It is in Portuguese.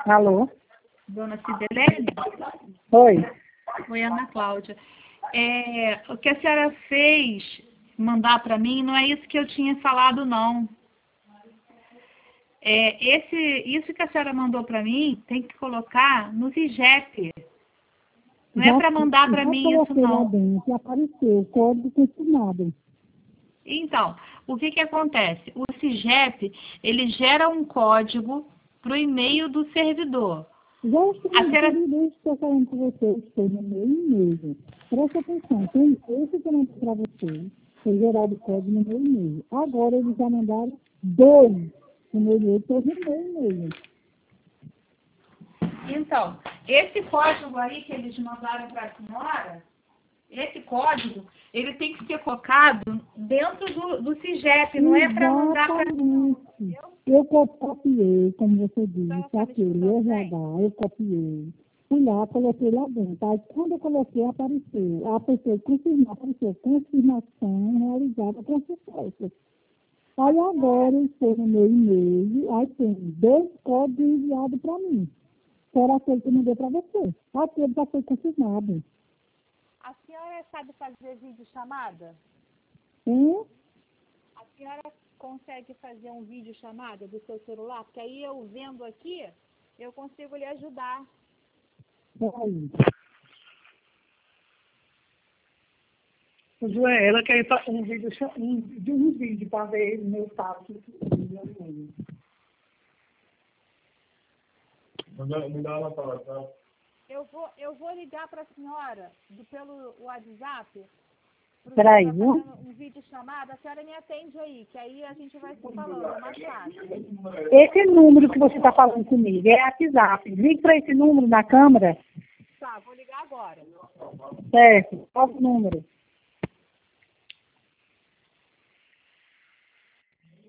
Alô? Dona Cidelene? Oi. Oi, Ana Cláudia. O que a senhora fez mandar para mim não é isso que eu tinha falado, não. Isso que a senhora mandou para mim tem que colocar no IGEP. Não é para mandar para mim isso, não. Lá dentro, apareceu o código confirmado. Então, o que acontece? O CIGEP, ele gera um código para o e-mail do servidor. Já estou falando com vocês, estou no meu e-mail. Presta atenção, tem esse que eu mandei para vocês, foi gerado o código no meu e-mail. Agora eles já mandaram 2 no meu e-mail, estou no meu e-mail. Então, esse código aí que eles mandaram para a senhora, esse código, ele tem que ser colocado dentro do CIGEP, não é para mandar para mim. Eu copiei, como você disse, aquele RH, eu copiei. Fui lá, coloquei lá dentro. Aí, quando eu coloquei, apareceu confirmação realizada com sucesso. Aí agora eu estou no meu e-mail, aí tem 2 códigos enviados para mim. Era aquele que eu mandei para você. Aquele já foi confirmado. A senhora sabe fazer videochamada? A senhora consegue fazer um videochamada do seu celular? Porque aí eu vendo aqui, eu consigo lhe ajudar. Peraí. Joé, ela quer um vídeo para ver meu status. Me dá uma palavra. Eu vou ligar para a senhora pelo WhatsApp. Peraí, Um vídeo chamado, a senhora me atende aí, que aí a gente vai se falando, é mais fácil. Esse número que você está falando comigo é WhatsApp. Ligue para esse número na câmera. Tá, vou ligar agora. Certo. Qual o número?